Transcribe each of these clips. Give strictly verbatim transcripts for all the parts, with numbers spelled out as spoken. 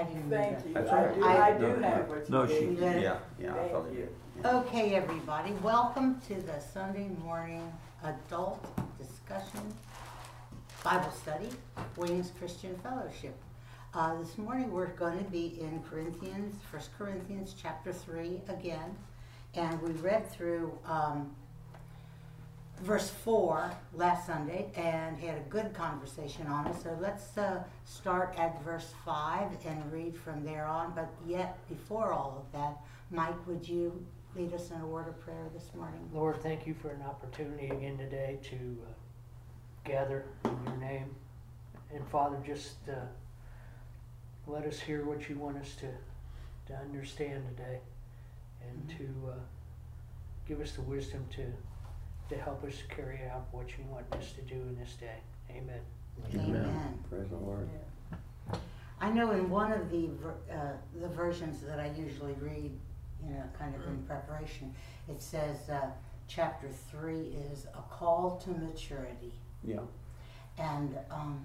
didn't Thank do you. That's I right. do, I- I do No, have what you no, gave she- me. that. Yeah, yeah, I Thank thought you. it did. that. Okay, everybody, welcome to the Sunday morning adult discussion Bible study, Wings Christian Fellowship. Uh, this morning we're going to be in Corinthians, First Corinthians chapter three again, and we read through um, verse four last Sunday and had a good conversation on it. So let's uh, start at verse five and read from there on. But yet, before all of that, Mike, would you lead us in a word of prayer this morning? Lord, thank you for an opportunity again today to uh, gather in your name. And Father, just uh, let us hear what you want us to, to understand today, and mm-hmm. to uh, give us the wisdom to to help us carry out what you want us to do in this day. Amen. Amen. Amen. Praise the Lord. Yeah. I know in one of the uh, the versions that I usually read, you know, kind of in preparation, it says uh, chapter three is a call to maturity. Yeah. And um,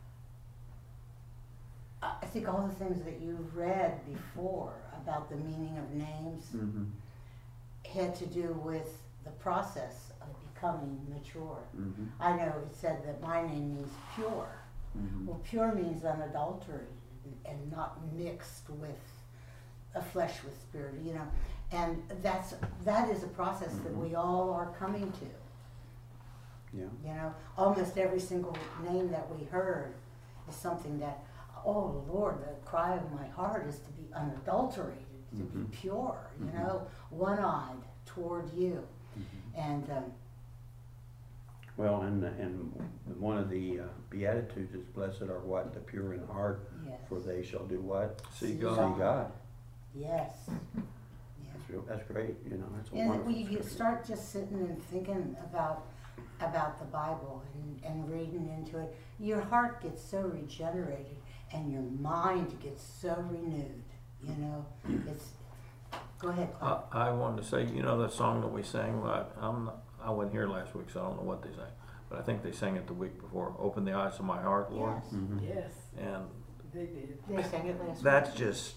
I think all the things that you've read before about the meaning of names Mm-hmm. had to do with the process of becoming mature. Mm-hmm. I know it said that my name means pure. Mm-hmm. Well, pure means unadulterated and not mixed with a flesh with spirit, you know. And that's that is a process mm-hmm. that we all are coming to. Yeah. You know, almost every single name that we heard is something that, oh Lord, the cry of my heart is to be unadulterated, to mm-hmm. be pure, you mm-hmm. know, one-eyed toward you. Mm-hmm. And um, well, and and one of the uh, Beatitudes is, "Blessed are what? The pure in heart, yes. for they shall do what? See God. God. See God." Yes. That's real, that's great. You know, that's a And wonderful. when you scripture. start just sitting and thinking about about the Bible and, and reading into it, your heart gets so regenerated and your mind gets so renewed. You know, it's. Go ahead, Clive. I, I wanted to say, you know, that song that we sang. I, I'm not, I wasn't here last week, so I don't know what they sang, but I think they sang it the week before. Open the eyes of my heart, Lord. Yes. Mhm. Yes, And they did. They sang it last that's week. just.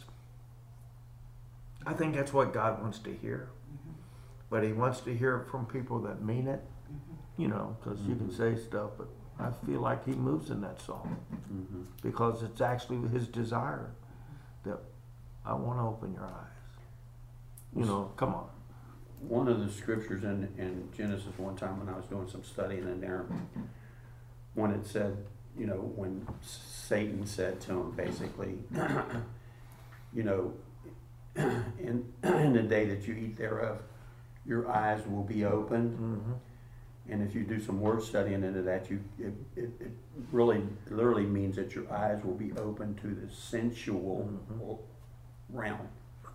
I think that's what God wants to hear, Mhm. but He wants to hear it from people that mean it. Mhm. You know, because you can say stuff, but I feel like He moves in that song Mm-hmm. because it's actually His desire that I want to open your eyes. You know, come on. One of the scriptures in, in Genesis one time when I was doing some studying in there, when it said, you know, when Satan said to him basically, you know, in, in the day that you eat thereof, your eyes will be opened. Mm-hmm. And if you do some word studying into that, you it, it, it really literally means that your eyes will be open to the sensual Mm-hmm. realm.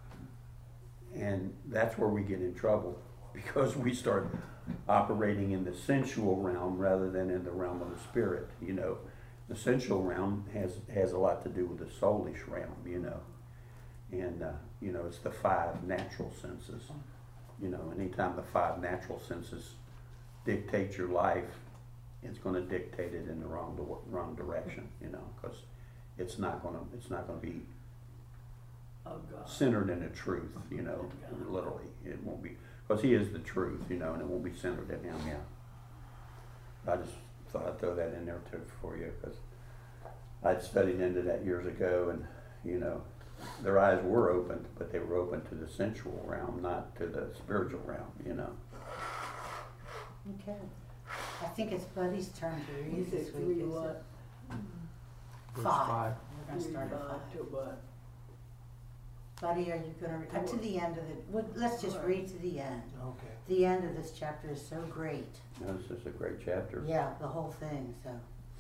And that's where we get in trouble, because we start operating in the sensual realm rather than in the realm of the spirit. You know, the sensual realm has has a lot to do with the soulish realm. You know, and uh, you know, it's the five natural senses. You know, anytime the five natural senses dictate your life, it's going to dictate it in the wrong wrong direction. You know, because it's not going to it's not going to be Oh, God. centered in the truth, you know, literally. It won't be, because He is the truth, you know, and it won't be centered in Him, yeah. I just thought I'd throw that in there too for you, because I'd studied into that years ago, and, you know, their eyes were opened, but they were open to the sensual realm, not to the spiritual realm, you know. Okay. I think it's Buddy's turn to You read said this week. three is it? what? Verse Five. five. We're going to start at Three, five. five to what? Buddy, are you going to read uh, to the end of it? Well, let's just read to the end. Okay. The end of this chapter is so great. No, this is a great chapter. Yeah, the whole thing. So.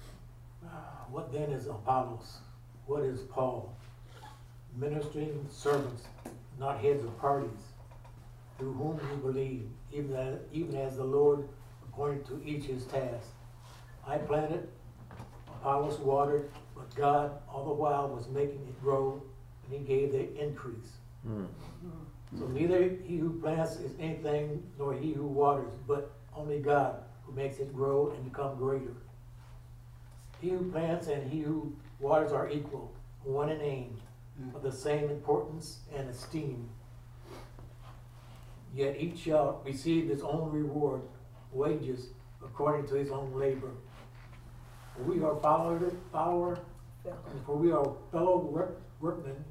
What then is Apollos? What is Paul? Ministering servants, not heads of parties, through whom you believe, even as, even as the Lord appointed to each his task. I planted, Apollos watered, but God all the while was making it grow, and He gave the increase. Mm. So neither he who plants is anything, nor he who waters, but only God who makes it grow and become greater. He who plants and he who waters are equal, one in aim, of the same importance and esteem. Yet each shall receive his own reward, wages, according to his own labor. For we are follower, follower, and for we are fellow work, workmen,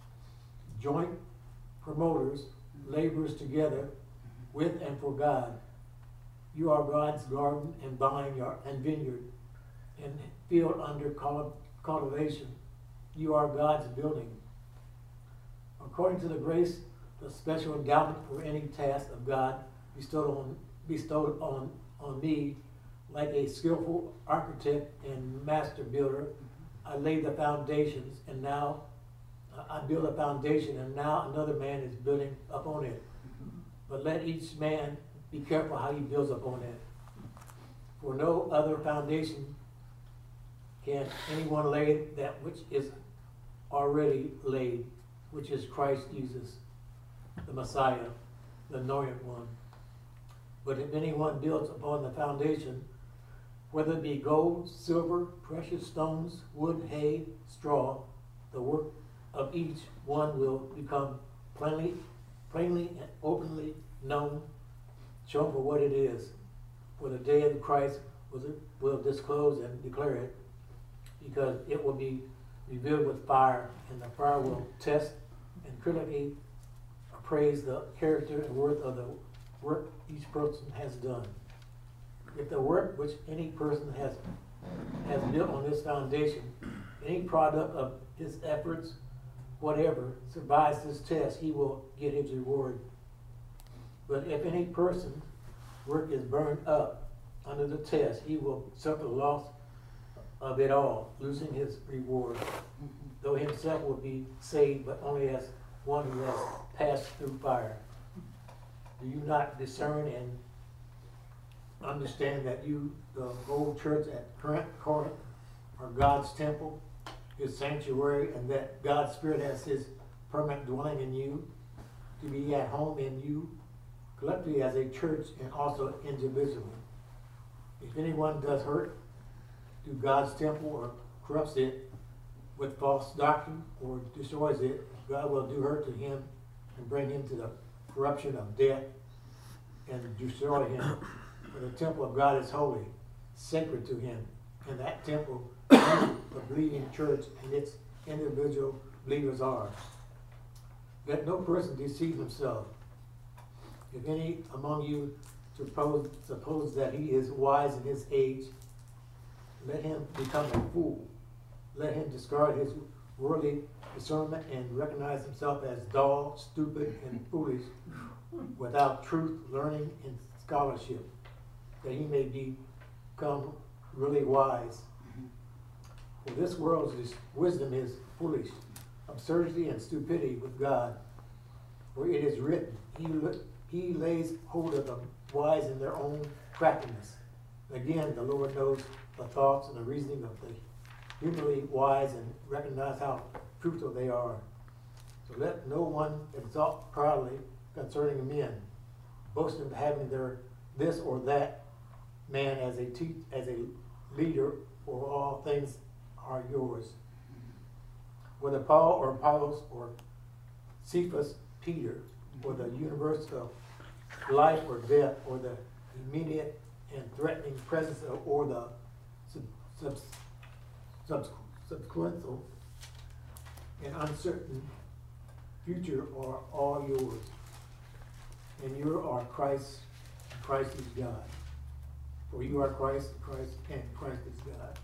joint promoters, laborers together with and for God. You are God's garden and vineyard and vineyard, and field under cultivation. You are God's building. According to the grace, the special endowment for any task of God bestowed on bestowed on on me, like a skillful architect and master builder, I laid the foundations, and now uh, I build a foundation, and now another man is building upon it. But let each man be careful how he builds upon it. For no other foundation can anyone lay that which is already laid, which is Christ Jesus, the Messiah, the anointed one. But if anyone builds upon the foundation, whether it be gold, silver, precious stones, wood, hay, straw, the work of each one will become plainly, plainly and openly known, shown for what it is. For the day of Christ will disclose and declare it, because it will be revealed with fire, and the fire will test and critically appraise the character and worth of the work each person has done. If the work which any person has has built on this foundation, any product of his efforts, whatever, survives this test, he will get his reward. But if any person's work is burned up under the test, he will suffer the loss of it all, losing his reward, though himself will be saved, but only as one who has passed through fire. Do you not discern and understand that you, the old church at Corinth, are God's temple, his sanctuary, and that God's Spirit has his permanent dwelling in you, to be at home in you, collectively as a church and also individually? If anyone does hurt to God's temple or corrupts it with false doctrine or destroys it, God will do hurt to him and bring him to the corruption of death and destroy him. For the temple of God is holy, sacred to him, and that temple is the believing church and its individual believers are. Let no person deceive himself. If any among you suppose, suppose that he is wise in his age, let him become a fool. Let him discard his worldly discernment and recognize himself as dull, stupid, and foolish, without truth, learning, and scholarship, that he may become really wise. For this world's wisdom is foolish, absurdity and stupidity with God. For it is written, he, he lays hold of the wise in their own craftiness. Again, the Lord knows the thoughts and the reasoning of the humanly wise and recognize how truthful they are. So let no one exalt proudly concerning men, boasting of having their this or that man as a te- as a leader, for all things are yours. Whether Paul or Apollos or Cephas, Peter, or the universe of life or death, or the immediate and threatening presence of, or the sub, sub, sub, subsequential and uncertain future are all yours. And you are Christ, and Christ is God. For you are Christ, Christ, and Christ is God.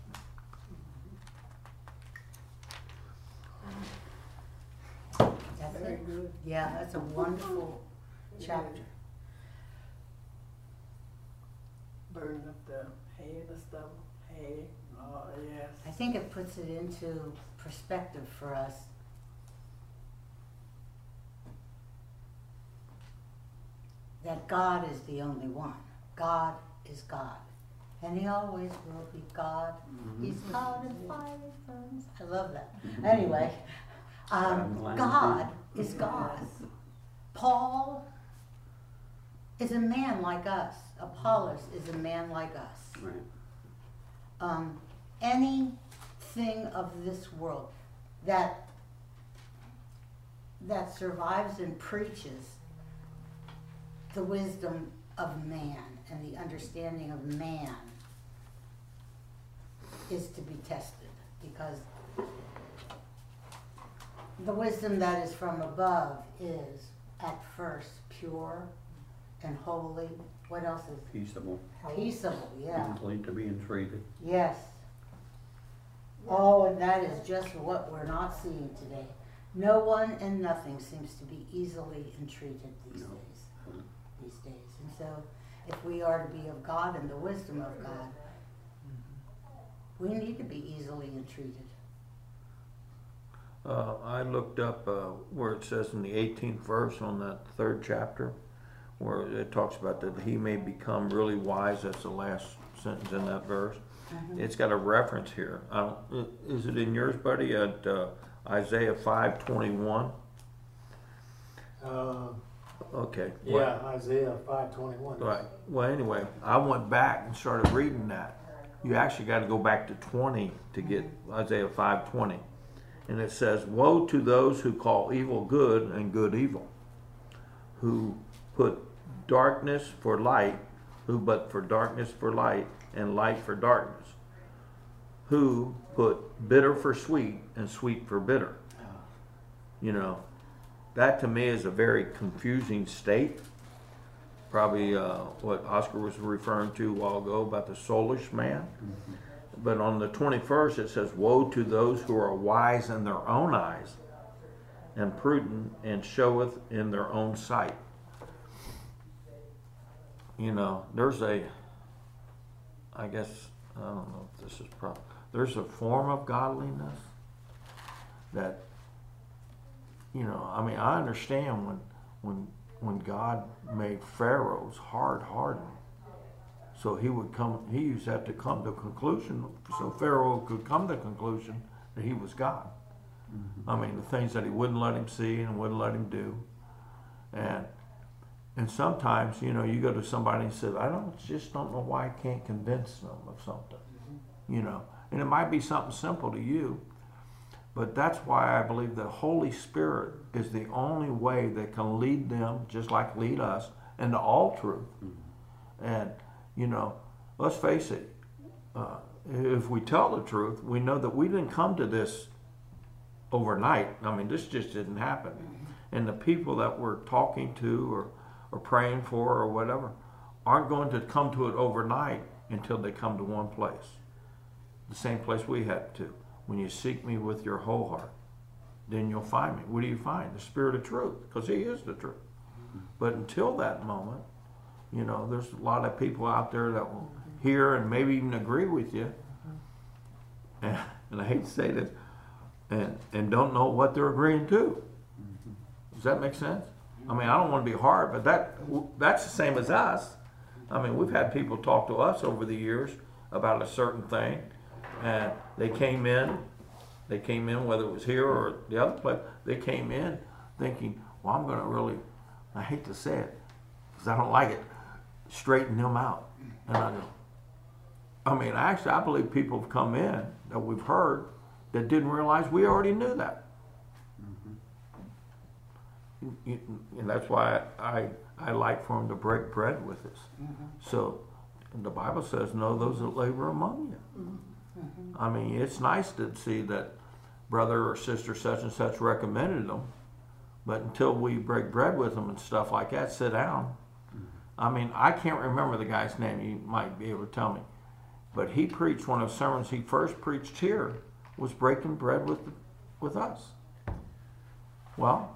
That's Very it. good. Yeah, that's a wonderful chapter. Burn up the hay, the stuff, hay, oh, yes. I think it puts it into perspective for us. That God is the only one. God is God. And he always will be God. He's God in fiery furnace. I love that. Anyway, um, God is God. Paul is a man like us. Apollos is a man like us. Right. Um, anything of this world that that survives and preaches the wisdom of man and the understanding of man is to be tested, because the wisdom that is from above is at first pure and holy. What else is Peaceable, peaceable? Yeah. easily to be entreated. Yes. Oh, and that is just what we're not seeing today. No one and nothing seems to be easily entreated these No. days. These days. And so, if we are to be of God and the wisdom of God, we need to be easily entreated. Uh, I looked up uh, where it says in the eighteenth verse on that third chapter, where it talks about that he may become really wise. That's the last sentence in that verse. Mhm. It's got a reference here. I don't, is it in yours, buddy? At uh, Isaiah five twenty-one. Uh, Okay. yeah, Isaiah five twenty-one. Right. Well, anyway, I went back and started reading that. You actually got to go back to twenty to get Isaiah five twenty. And it says, "Woe to those who call evil good and good evil, who put darkness for light, who but for darkness for light and light for darkness, who put bitter for sweet and sweet for bitter." You know, that to me is a very confusing state. Probably uh, what Oscar was referring to a while ago about the soulish man. But on the twenty-first it says, "Woe to those who are wise in their own eyes, and prudent, and showeth in their own sight." You know, there's a, I guess, I don't know if this is proper, there's a form of godliness that, you know, I mean, I understand when, when, when God made Pharaoh's hard hardened. So he would come, he used to have to come to a conclusion, so Pharaoh could come to the conclusion that he was God. Mm-hmm. I mean, the things that he wouldn't let him see and wouldn't let him do. And and sometimes, you know, you go to somebody and say, "I don't just don't know why I can't convince them of something." Mm-hmm. You know, and it might be something simple to you, but that's why I believe the Holy Spirit is the only way that can lead them, just like lead us, into all truth. Mm-hmm. And you know, let's face it, uh, if we tell the truth, we know that we didn't come to this overnight. I mean, this just didn't happen. And the people that we're talking to or, or praying for or whatever aren't going to come to it overnight until they come to one place. The same place we had to. When you seek me with your whole heart, then you'll find me. What do you find? The Spirit of truth, because he is the truth. But until that moment, you know, there's a lot of people out there that will hear and maybe even agree with you, and, and I hate to say this, and, and don't know what they're agreeing to. Does that make sense? I mean, I don't want to be hard, but that that's the same as us. I mean, we've had people talk to us over the years about a certain thing, and they came in, they came in, whether it was here or the other place, they came in thinking, well, I'm going to really, I hate to say it, because I don't like it, straighten them out. And I go, I mean, actually, I believe people have come in that we've heard that didn't realize we already knew that. Mm-hmm. And that's why I, I like for them to break bread with us. Mm-hmm. So the Bible says, know those that labor among you. Mm-hmm. I mean, it's nice to see that brother or sister such and such recommended them, but until we break bread with them and stuff like that, sit down. I mean, I can't remember the guy's name. You might be able to tell me. But he preached one of the sermons he first preached here was breaking bread with with us. Well,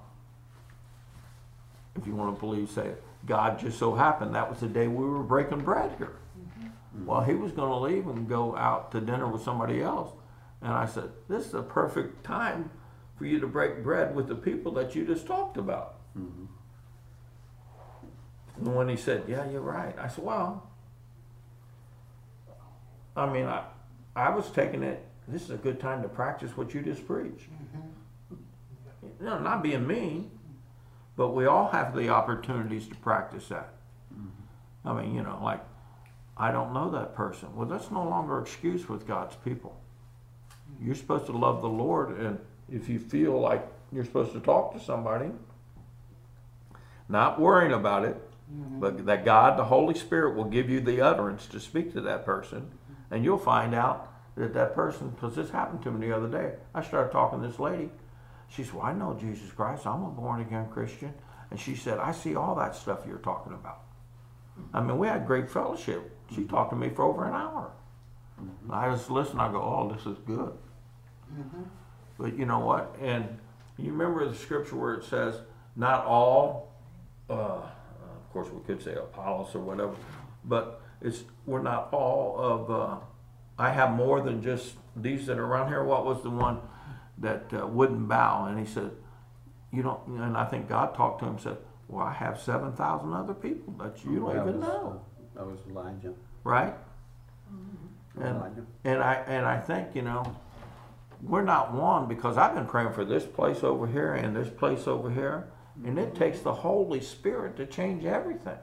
if you want to believe, say it, God just so happened that was the day we were breaking bread here. Mm-hmm. Well, he was going to leave and go out to dinner with somebody else. And I said, this is a perfect time for you to break bread with the people that you just talked about. Mm-hmm. And when he said, yeah, you're right, I said, well, I mean, I, I was taking it, this is a good time to practice what you just preached. Mm-hmm. You know, not being mean, but we all have the opportunities to practice that. Mm-hmm. I mean, you know, like, I don't know that person. Well, that's no longer an excuse with God's people. You're supposed to love the Lord, and if you feel like you're supposed to talk to somebody, not worrying about it, Mhm. but that God, the Holy Spirit, will give you the utterance to speak to that person, and you'll find out that that person, because this happened to me the other day. I started talking to this lady. She said, well, I know Jesus Christ. I'm a born-again Christian. And she said, I see all that stuff you're talking about. I mean, we had great fellowship. She talked to me for over an hour. And I just listened. I go, oh, this is good. Mhm. But you know what? And you remember the scripture where it says, not all, uh, of course we could say Apollos or whatever, but it's we're not all of, uh, I have more than just these that are around here. What was the one that uh, wouldn't bow? And he said, you don't, and I think God talked to him and said, well, I have seven thousand other people that you don't That even was, know. uh, That was Elijah. Right? And, Elijah. and I and I think, you know, we're not one, because I've been praying for this place over here and this place over here, and it takes the Holy Spirit to change everything.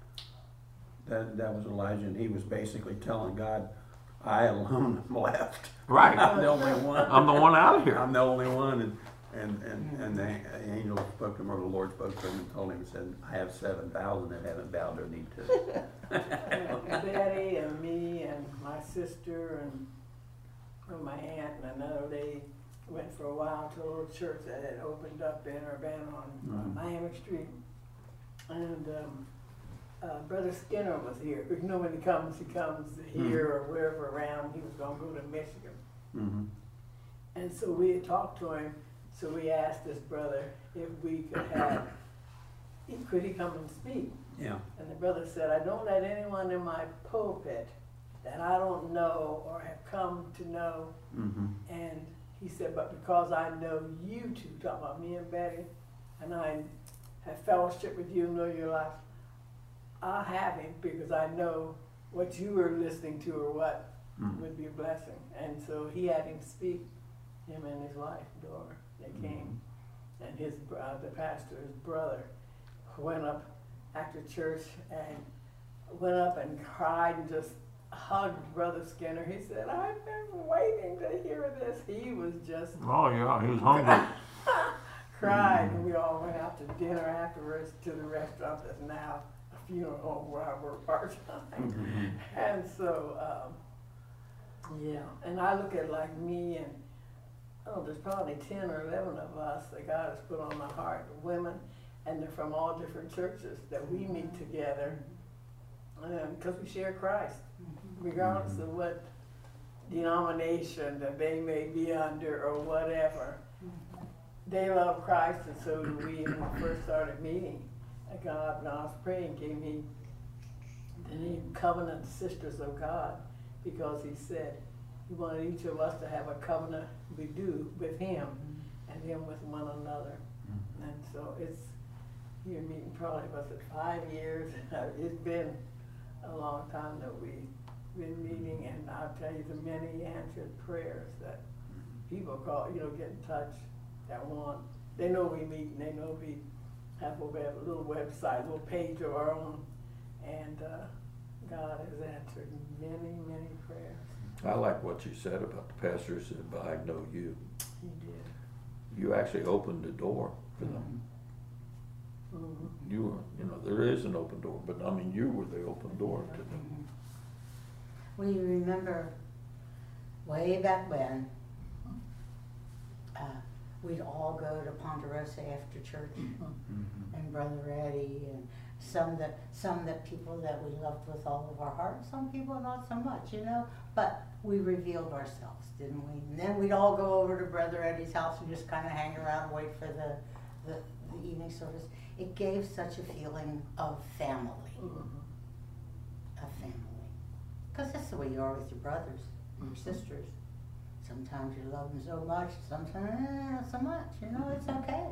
That, that was Elijah, and he was basically telling God, I alone am left. Right. I'm the only one. I'm the one out of here. I'm the only one, and and and, and the angel spoke to him, or the Lord spoke to him, and told him, and said, I have seven thousand that haven't bowed their knee to. And Betty and me and my sister and and my aunt and another lady went for a while to a little church that had opened up in Urbana on Mhm. Miami Street. And um, uh, Brother Skinner was here. You know, when he comes, he comes here or wherever around. He was going to go to Michigan. Mm-hmm. And so we had talked to him. So we asked this brother if we could have, could he come and speak? Yeah. And the brother said, I don't let anyone in my pulpit that I don't know or have come to know. Mm-hmm. And he said, but because I know you two, talking about me and Betty, and I have fellowship with you and know your life, I'll have him because I know what you were listening to or what Mm-hmm. would be a blessing. And so he had him speak, him and his wife, Dora, they came. And his, br- uh, the pastor, his brother, went up after church and went up and cried and just hugged Brother Skinner. He said, I've been waiting to hear this. He was just Oh yeah, he was hungry. cried, and we all went out to dinner afterwards to the restaurant that's now a funeral home where I work part-time. Mm-hmm. And so, um, yeah, and I look at like me and, oh, there's probably ten or eleven of us that God has put on my heart, women, and they're from all different churches that we meet together because we share Christ, regardless of what denomination that they may be under or whatever. They love Christ, and so do we. When we first started meeting, and God, when I was praying, gave me the name Covenant Sisters of God, because He said He wanted each of us to have a covenant we do with Him, and Him with one another. And so it's, you're meeting probably, was it five years? It's been a long time that we've been meeting, and I'll tell you the many answered prayers that people call, you know, get in touch that want. They know we meet, and they know we have a, web, a little website, a little page of our own, and uh, God has answered many, many prayers. I like what you said about the pastor said, but I know you. He did. You actually opened the door for them. Mm-hmm. You were, you know, there is an open door, but I mean, you were the open door to them. Well, you remember way back when, uh, we'd all go to Ponderosa after church, Mm-hmm. and Brother Eddie, and some that some that people that we loved with all of our heart, some people not so much, you know. But we revealed ourselves, didn't we? And then we'd all go over to Brother Eddie's house and just kind of hang around and wait for the, the the evening service. It gave such a feeling of family, Mm-hmm. of family. Because that's the way you are with your brothers and your sisters. Sometimes you love them so much, sometimes eh, not so much, you know, it's okay.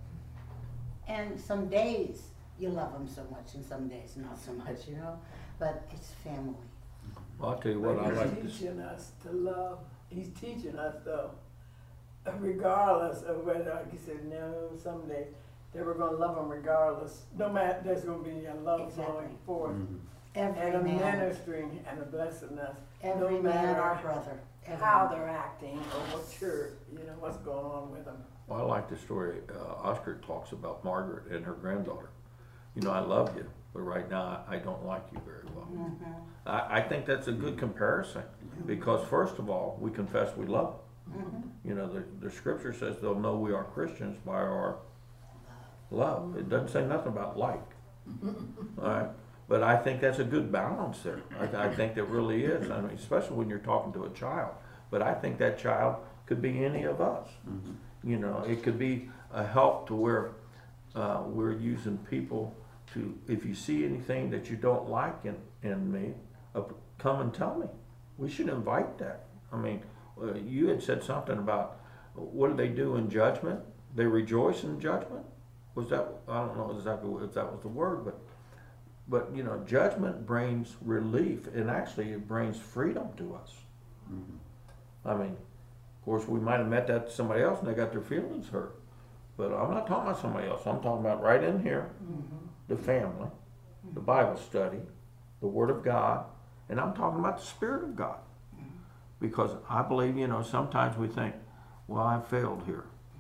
And some days you love them so much, and some days not so much, you know, but it's family. Well, I'll tell you what, I But like he's this. teaching us to love. He's teaching us though, regardless of whether, like you said, no, someday they were going to love them regardless. No matter, there's going to be a love Exactly. flowing forth, Mm-hmm. Every and a man, ministering and a blessing us. every no man matter our brother. Every how man. they're acting or what you're, you know, what's going on with them. Well, I like the story uh, Oscar talks about Margaret and her granddaughter. You know, I love you, but right now I don't like you very well. Mhm. I, I think that's a good comparison because, first of all, we confess we love them. Mhm. You know, the, the scripture says they'll know we are Christians by our love. It doesn't say nothing about like. All right? But I think that's a good balance there. I, I think that really is. I mean, especially when you're talking to a child. But I think that child could be any of us. You know, it could be a help to where uh, we're using people to, if you see anything that you don't like in, in me, uh, come and tell me. We should invite that. I mean, uh, you had said something about what do they do in judgment? They rejoice in judgment? Was that, I don't know exactly if that was the word, but, but you know, judgment brings relief, and actually it brings freedom to us. I mean, of course, we might have met that somebody else and they got their feelings hurt. But I'm not talking about somebody else. I'm talking about right in here, Mhm. the family, the Bible study, the Word of God, and I'm talking about the Spirit of God. Because I believe, you know, sometimes we think, well, I failed here.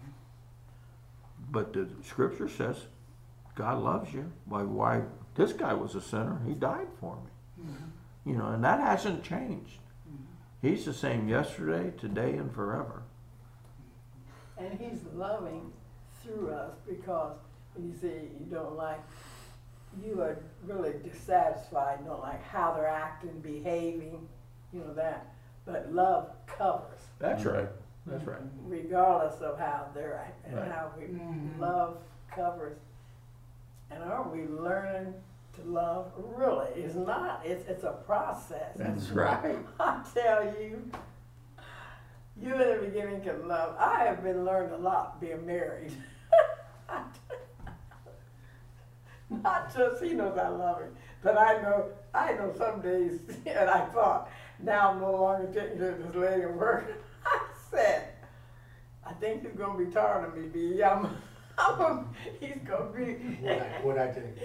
But the Scripture says God loves you. Why? Why? This guy was a sinner. He died for me. Mhm. You know, and that hasn't changed. He's the same yesterday, today, and forever. And he's loving through us because when you say you don't like, you are really dissatisfied, you don't like how they're acting, behaving, you know that. But love covers, That's right. That's right. regardless of how they're acting, and Right. how we Mhm. love covers. And aren't we learning to love? Really, it's not. It's it's a process. That's right. I tell you, you in the beginning can love. I have been learning a lot being married. Not just he knows I love him, but I know I know some days, and I thought, now I'm no longer taking care of this lady at work. I said, I think he's gonna be tired of me, B. I'm, I'm he's gonna be. What I, what I think.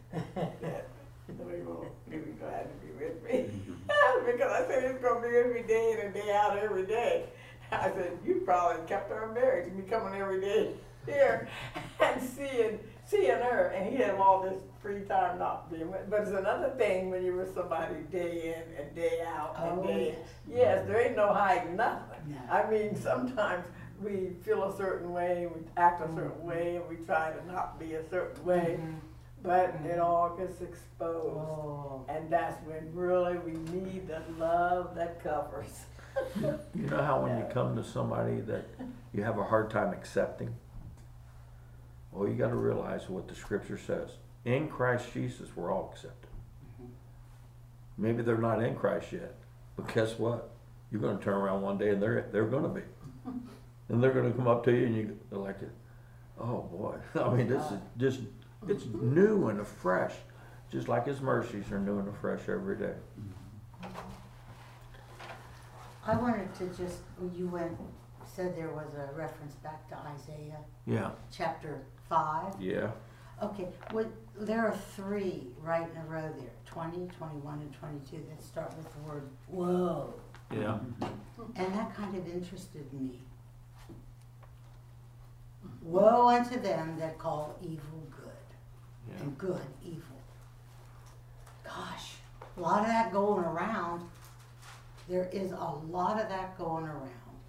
He won't be glad to be with me. Because I said he's gonna be with me day in and day out every day. I said, you probably kept her married to me coming every day here and seeing seeing her, and he had all this free time not being with. But it's another thing when you're with somebody day in and day out and Oh, day. yes. Yes, there ain't no hiding nothing. No. I mean, sometimes we feel a certain way, we act a certain way, and we try to not be a certain way, Mhm. but it all gets exposed. Oh. And that's when really we need the love that covers. You know how when you come to somebody that you have a hard time accepting? Well, you got to realize what the Scripture says. In Christ Jesus, we're all accepted. Maybe they're not in Christ yet, but guess what? You're going to turn around one day and they're they're going to be, and they're going to come up to you and you they're like, oh boy! I mean, this is just it's new and fresh, just like His mercies are new and fresh every day. I wanted to just, you went, said there was a reference back to Isaiah Yeah, chapter five. yeah, Okay, well, there are three right in a row there, twenty, twenty-one, and twenty-two, that start with the word whoa. yeah. And that kind of interested me. Woe unto them that call evil good, Yeah. and good evil. Gosh, a lot of that going around. There is a lot of that going around.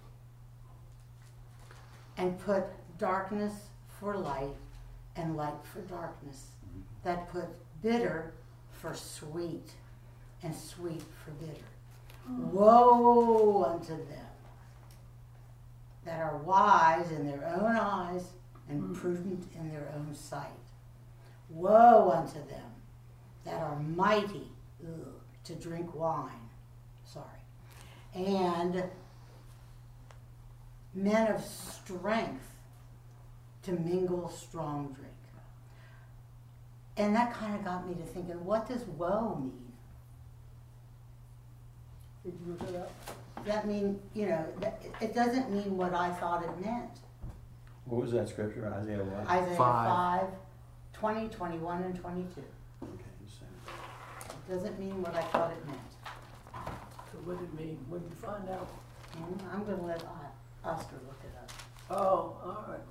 And put darkness for light and light for darkness. That put bitter for sweet and sweet for bitter. Woe unto them that are wise in their own eyes and prudent in their own sight. Woe unto them that are mighty ugh, to drink wine. Sorry. And men of strength to mingle strong drink. And that kind of got me to thinking, what does woe mean? Did you look it up? That mean, you know, that, it doesn't mean what I thought it meant. What was that scripture? Isaiah what? Isaiah Five. five, twenty, twenty-one, and twenty-two. Okay, so It doesn't mean what I thought it meant. So what did it mean? What did you find out? And I'm gonna let O- Oscar look it up. Oh, all right.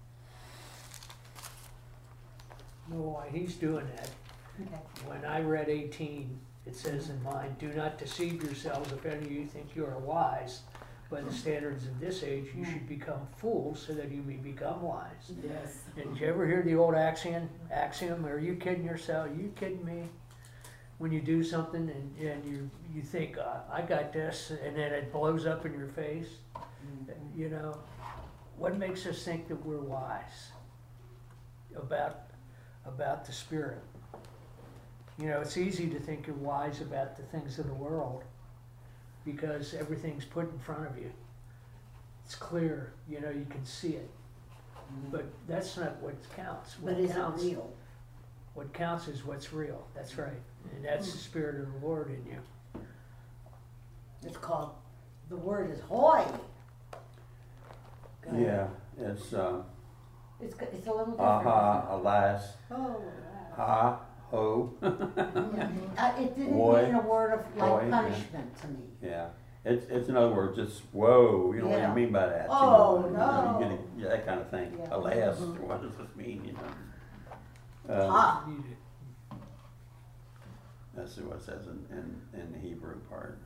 Well, while he's doing that, Okay. when I read eighteen, it says in mine, do not deceive yourselves if any of you think you are wise. By the standards of this age, you should become fools so that you may become wise. Yes. And did you ever hear the old axiom, axiom, are you kidding yourself? Are you kidding me? When you do something and, and you, you think, uh, I got this, and then it blows up in your face. You know, what makes us think that we're wise about, about the Spirit? You know, it's easy to think you're wise about the things of the world because everything's put in front of you. It's clear, you know, you can see it. But that's not what counts. What But is it counts, real? What counts is what's real. That's right. And that's the Spirit of the Lord in you. It's called, the word is hoy. Go ahead. Yeah, it's, um, It's, g- it's a little different. aha, alas, isn't it? Oh, ha, ho. yeah. Uh, it didn't Boy. mean a word of Boy, like yeah. punishment to me. Yeah, it's, it's in other words, it's, whoa, you know what Yeah. I mean by that? you Oh, know, you know, no. you get it- yeah, that kind of thing. Yeah. Alas, Mhm. what does this mean, you know? Um, Ah, You- Let's see what it says in, in, in the Hebrew part.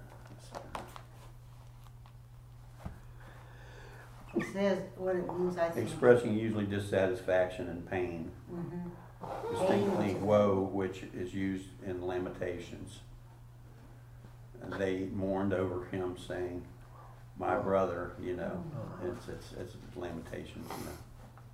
it says what it means, I think. Expressing usually dissatisfaction and pain. Mhm. Distinctly Pain. woe, which is used in Lamentations. And they mourned over him saying, my brother, you know, it's, it's, it's Lamentations, you know.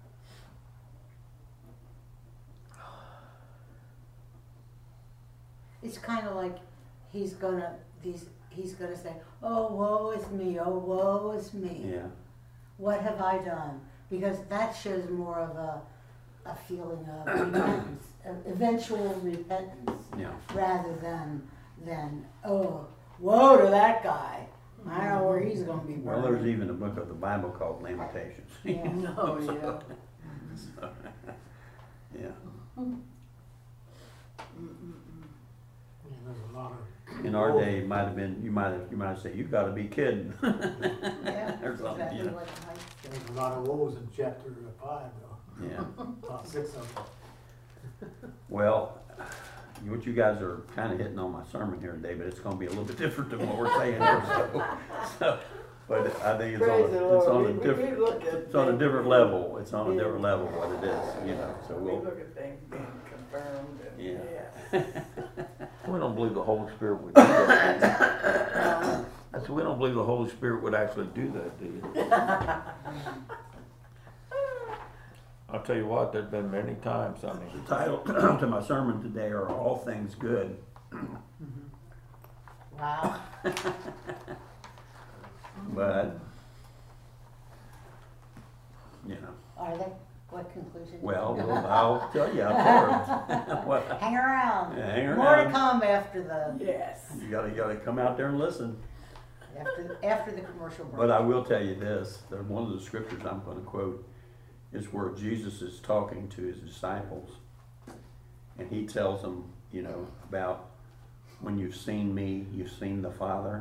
It's kind of like he's gonna, these, he's gonna say, oh, woe is me, oh, woe is me. Yeah, What have I done? Because that shows more of a, a feeling of repentance, of eventual repentance, yeah. rather than, than, oh, woe to that guy. I don't know where he's gonna be Well, there's burned. even a book of the Bible called Lamentations. Yeah. No, yeah. So, yeah. And there's a lot of, In our day, it might have been, you might have, you might have said, you gotta be kidding. Yeah, Or something, exactly you know. what Mike said. there's a lot of woes in chapter five though, Yeah. about six of them. Well, what you guys are kind of hitting on my sermon here today, but it's going to be a little bit different than what we're saying here. So, so, but I think it's on, Praise the a, it's on Lord. a We- we different, look at it's on a things- different level. It's on a Yeah. different level what it is, you know. So We we'll, look at things being confirmed and, Yeah. yeah. We don't believe the Holy Spirit would do that. I said, we don't believe the Holy Spirit would actually do that, do you? I'll tell you what, there've been many times, I mean, the title to my sermon today are All Things Good. Wow. But, you know, Are they? What conclusion? well, well, I'll tell you afterwards. What- Hang around. Yeah, hang More to around. come after the, Yes. You gotta, you gotta come out there and listen. after, after the commercial break. But I will tell you this, that one of the scriptures I'm gonna quote is where Jesus is talking to his disciples. And he tells them, you know, about when you've seen me, you've seen the Father.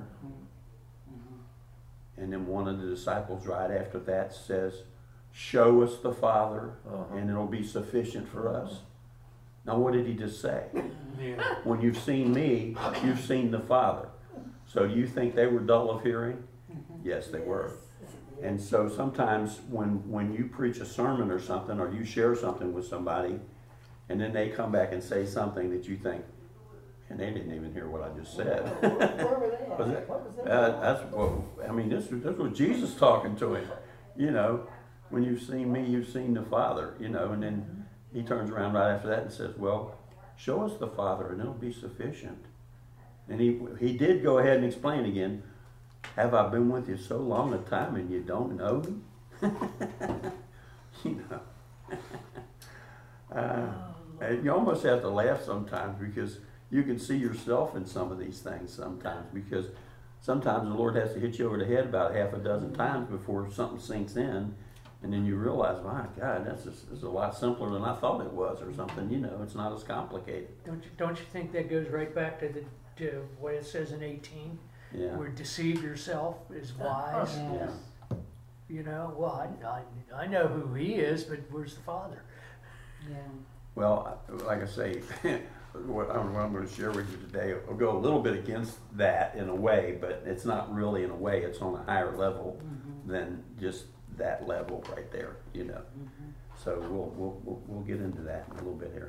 And then one of the disciples right after that says, show us the Father Uh-huh. and it'll be sufficient for us. Now what did he just say? Yeah. When you've seen me, you've seen the Father. So do you think they were dull of hearing? Yes, they were. And so sometimes when, when you preach a sermon or something, or you share something with somebody, and then they come back and say something that you think, and they didn't even hear what I just said. Where were they at? Was it- What was that? Uh, that's what, I mean, this, this was Jesus talking to him, you know, when you've seen me, you've seen the Father, you know, and then he turns around right after that and says, well, show us the Father and it'll be sufficient. And he, he did go ahead and explain again, have I been with you so long a time and you don't know me? You know. uh, and you almost have to laugh sometimes because you can see yourself in some of these things sometimes, because sometimes the Lord has to hit you over the head about half a dozen times before something sinks in, and then you realize, my God, that's just, this is a lot simpler than I thought it was, or something. You know, it's not as complicated. Don't you, don't you think that goes right back to the, to what it says in eighteen? Yeah. Where deceive yourself is wise. Yeah. You know, well, I, I, I know who he is, but where's the Father? Yeah. Well, I- like I say, what I'm, what I'm gonna share with you today will go a little bit against that in a way, but it's not really in a way, it's on a higher level Mhm. than just that level right there, you know. Mhm. So we'll, we'll, we'll, we'll get into that in a little bit here.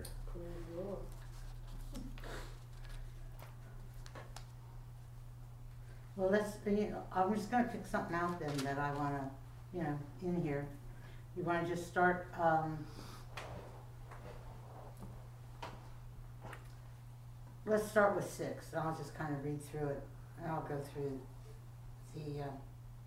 Well, let's, you know, I'm just gonna pick something out then that I wanna, you know, in here. You wanna just start, um, let's start with six, and I'll just kind of read through it, and I'll go through the, uh,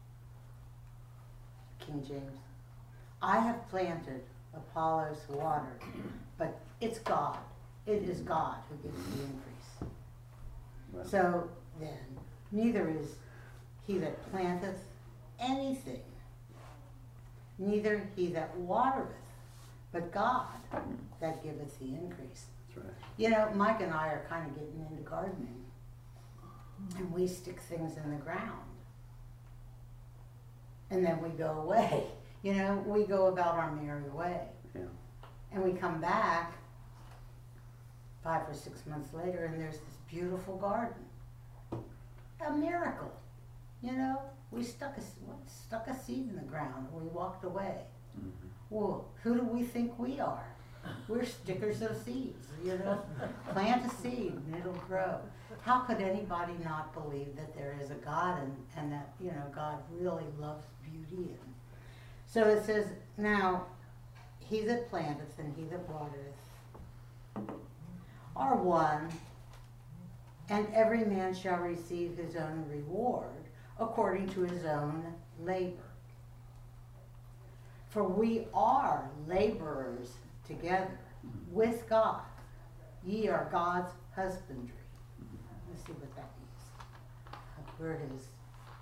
King James. I have planted, Apollos watered, but it's God. It is God who gives the increase. Well, So then, neither is he that planteth anything, neither he that watereth, but God that giveth the increase. That's right. You know, Mike and I are kind of getting into gardening, and we stick things in the ground, and then we go away. You know, we go about our merry way. Yeah. And we come back five or six months later, and there's this beautiful garden. A miracle, you know. We stuck a stuck a seed in the ground, and we walked away. Mhm. Well, who do we think we are? We're stickers of seeds, you know. Plant a seed, and it'll grow. How could anybody not believe that there is a God and and that you know God really loves beauty? And so it says, now, he that planteth and he that watereth are one, and every man shall receive his own reward according to his own labor. For we are laborers together with God. Ye are God's husbandry. Let's see what that means. Where it is.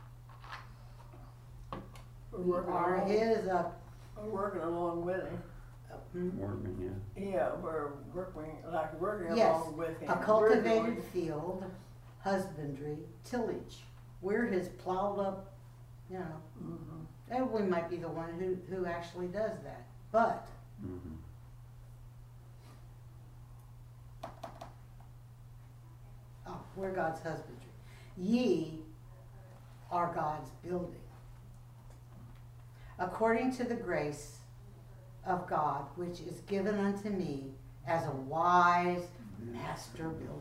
We're We working are along, his, uh, we're working along with him. mm, Workman, yeah. Yeah, we're working, like working Yes, along with him. a We're cultivated doing- field, husbandry, tillage. We're his plowed up, you know. Mhm. And we might be the one who, who actually does that. But Mm-hmm. oh, we're God's husbandry. Ye are God's building. According to the grace of God, which is given unto me as a wise master builder.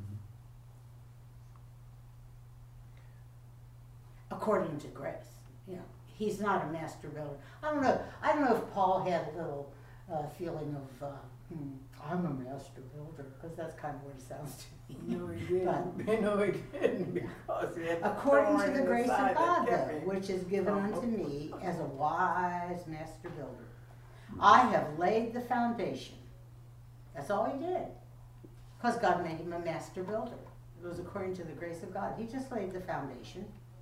According to grace. You know, he's not a master builder. I don't know. I don't know if Paul had a little uh, feeling of, uh, hmm, I'm a master builder, because that's kind of what he sounds to me. No, he didn't. No, he didn't, because he had. According thorn to in the grace side of God, that kept though, him. which is given Oh. unto me as a wise master builder. I have laid the foundation. That's all he did. Because God made him a master builder. It was according to the grace of God. He just laid the foundation.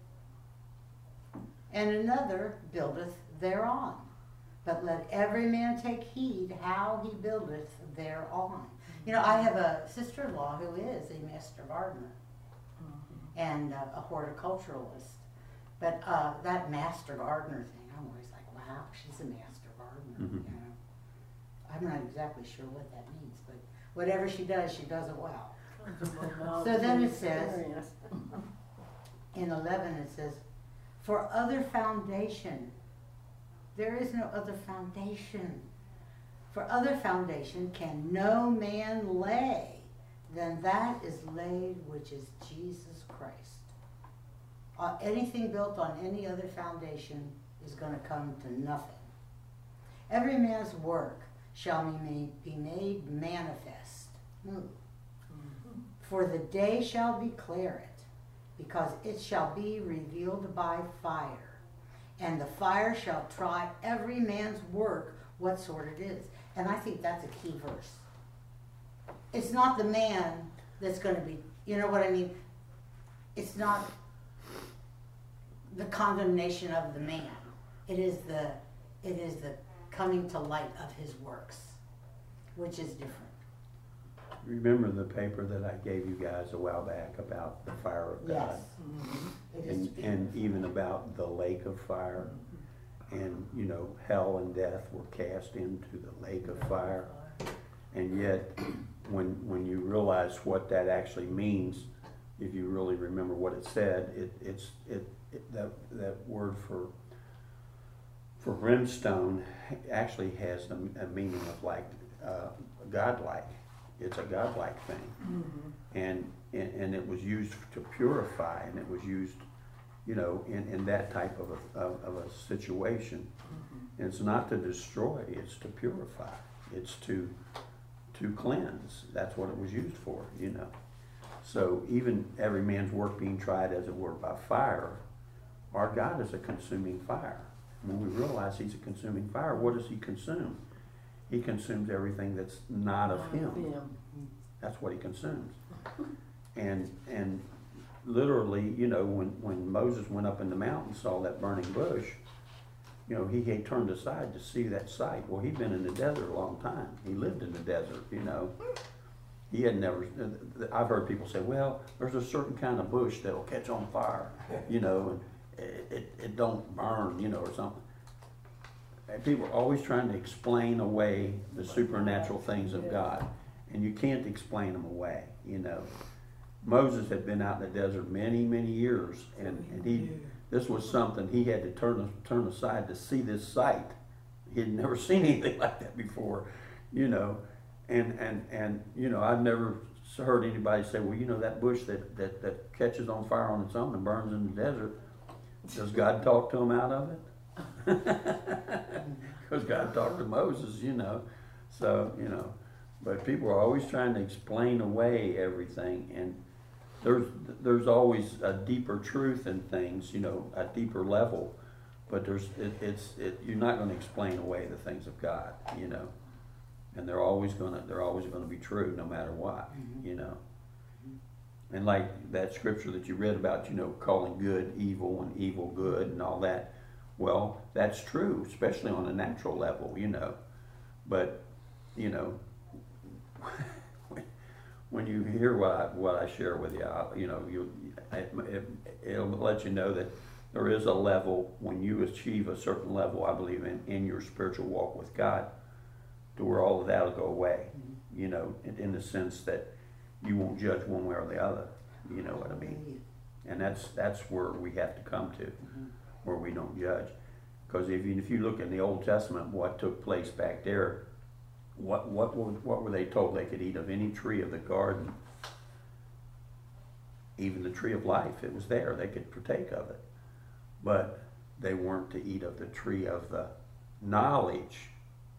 And another buildeth thereon. But let every man take heed how he buildeth thereon. You know, I have a sister-in-law who is a master gardener and uh, a horticulturalist. But uh, that master gardener thing, I'm always like, wow, she's a master gardener. Mhm. You know, I'm not exactly sure what that means, but whatever she does, she does it well. So then it says- Experience. In eleven it says, for other foundation, there is no other foundation. For other foundation can no man lay than that is laid, which is Jesus Christ. Uh, anything built on any other foundation is going to come to nothing. Every man's work shall be made, be made manifest. Hmm. For the day shall declare it, because it shall be revealed by fire. And the fire shall try every man's work, what sort it is. And I think that's a key verse. It's not the man that's going to be, you know what I mean? It's not the condemnation of the man. It is the, it is the coming to light of his works, which is different. Remember the paper that I gave you guys a while back about the fire of God? Yes. It is And, and even about the lake of fire? and, you know, hell and death were cast into the lake of fire. And yet, when, when you realize what that actually means, if you really remember what it said, it, it's, it, it, that, that word for, for brimstone actually has a, a meaning of like, uh, godlike. It's a godlike thing. Mm-hmm. And, and, and it was used to purify, and it was used, you know, in, in that type of a, of, of a situation. Mm-hmm. And it's not to destroy, it's to purify. It's to, to cleanse. That's what it was used for, you know. So even every man's work being tried, as it were, by fire, our God is a consuming fire. When we realize he's a consuming fire, what does he consume? He consumes everything that's not of him. That's what he consumes. And and literally, you know, when, when Moses went up in the mountain and saw that burning bush, you know, he had turned aside to see that sight. Well, he'd been in the desert a long time. He lived in the desert, you know. He had never, I've heard people say, well, there's a certain kind of bush that'll catch on fire, you know, and it, it, it don't burn, you know, or something. And people are always trying to explain away the supernatural things of God, and you can't explain them away, you know. Moses had been out in the desert many, many years, and, and he, this was something he had to turn, turn aside to see this sight. He had never seen anything like that before, you know. And, and, and, you know, I've never heard anybody say, well, you know, that bush that, that, that catches on fire on its own and burns in the desert, does God talk to him out of it? Because God talked to Moses, you know. So, you know, but people are always trying to explain away everything. And there's, there's always a deeper truth in things, you know, a deeper level. But there's, it, it's, it, you're not going to explain away the things of God, you know. And they're always gonna they're always gonna be true no matter what, mm-hmm. you know. And like that scripture that you read about, you know, calling good evil and evil good and all that. Well, that's true, especially on a natural level, you know. But, you know, when you hear what I, what I share with you, I, you know, you it, it, it'll let you know that there is a level when you achieve a certain level, I believe, in, in your spiritual walk with God, to where all of that will go away, mm-hmm. you know, in, in the sense that you won't judge one way or the other, you know what I mean? And that's that's where we have to come to, mm-hmm. where we don't judge. Because if you, if you look in the Old Testament, what took place back there, what, what, were, what were they told? They could eat of any tree of the garden, even the tree of life. It was there. They could partake of it. But they weren't to eat of the tree of the knowledge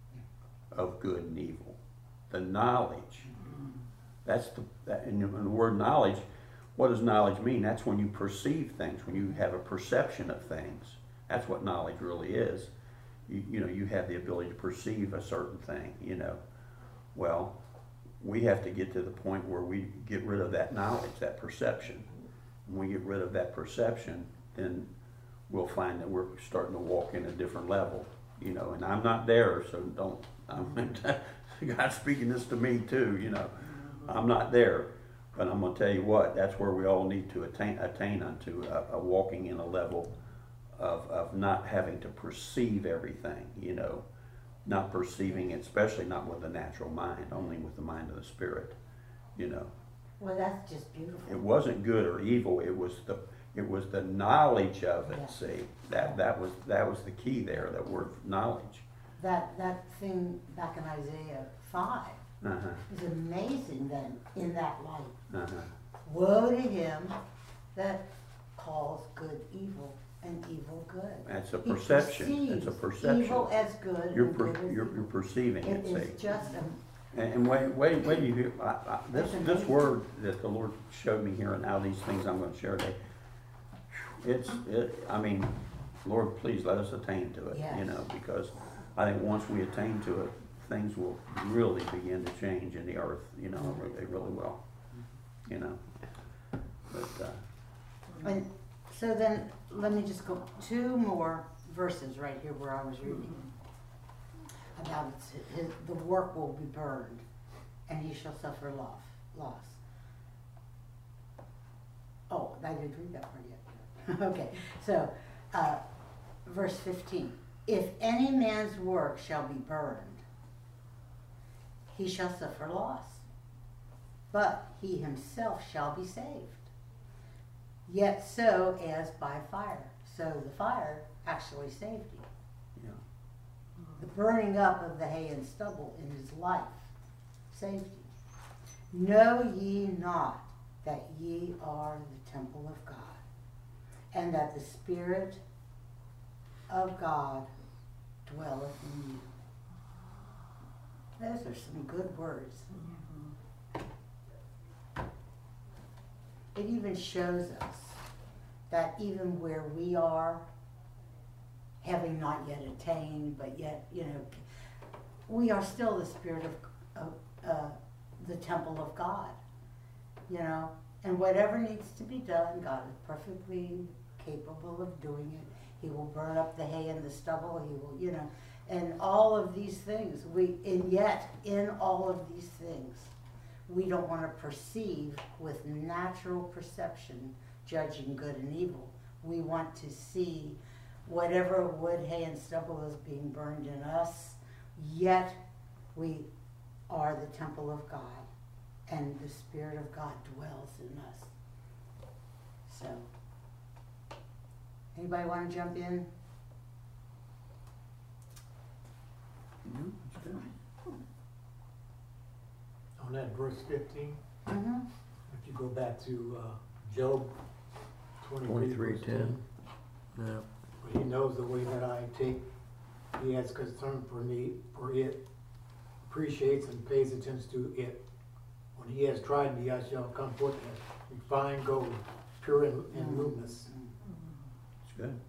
of good and evil. The knowledge. That's the, that, in the word knowledge, what does knowledge mean? That's when you perceive things, when you have a perception of things. That's what knowledge really is. You, you know, you have the ability to perceive a certain thing, you know. Well, we have to get to the point where we get rid of that knowledge, that perception. When we get rid of that perception, then we'll find that we're starting to walk in a different level, you know. And I'm not there, so don't, I'm, God's speaking this to me too, you know. I'm not there, but I'm going to tell you what, that's where we all need to attain, attain unto, a, a walking in a level of, of not having to perceive everything, you know, not perceiving it, especially not with the natural mind, only with the mind of the Spirit, you know. Well, that's just beautiful. It wasn't good or evil, it was the it was the knowledge of it, yeah. see. That that was that was the key there, that word knowledge. That that thing back in Isaiah five Uh-huh. is amazing then in that light. Uh-huh. Woe to him that calls good evil and evil good. That's a He perception. It's a perceives perception. Evil as good. You're and per, good as you're, evil. you're perceiving It it, see. is just a, And, and wait, wait, wait, you hear, I, I, this, That's this amazing. word that the Lord showed me here and now these things I'm gonna share today, it's, it, I mean, Lord, please let us attain to it, you Yes. know, because I think once we attain to it, things will really begin to change in the earth, you know, they really will, you know. But, uh, and so then, let me just go, two more verses right here where I was reading. About it's, his, the work will be burned, and he shall suffer loss. loss. Oh, I didn't read that part yet. Okay, so, uh, verse fifteen. if any man's work shall be burned, he shall suffer loss, but he himself shall be saved. Yet so as by fire. So the fire actually saved you. Yeah. The burning up of the hay and stubble in his life saved you. Know ye not that ye are the temple of God, and that the Spirit of God dwelleth in you? Those are some good words. It even shows us that even where we are, having not yet attained, but yet, you know, we are still the Spirit of, of uh, the temple of God, you know, and whatever needs to be done, God is perfectly capable of doing it. He will burn up the hay and the stubble, he will, you know, and all of these things, we, and yet in all of these things, we don't want to perceive with natural perception, judging good and evil. We want to see whatever wood, hay, and stubble is being burned in us, yet we are the temple of God, and the Spirit of God dwells in us. So, anybody want to jump in? Mhm, that's good. On that verse fifteen, Mm-hmm. if you go back to uh, Job twenty-three, Twenty-three, verse ten. Yeah. For he knows the way that I take. He has concern for me, for it, appreciates and pays attention to it. When he has tried me, I shall come forth as refined gold, pure and, and luminous. It's good.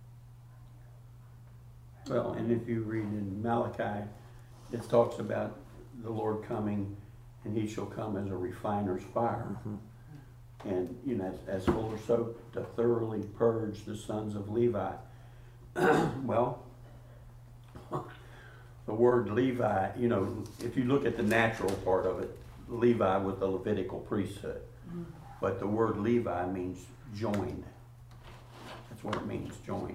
Well, and if you read in Malachi, it talks about the Lord coming, and he shall come as a refiner's fire. Mm-hmm. And, you know, as, as fuller soap to thoroughly purge the sons of Levi. Well, the word Levi, you know, if you look at the natural part of it, Levi was the Levitical priesthood. Mm-hmm. But the word Levi means joined. That's what it means, joined.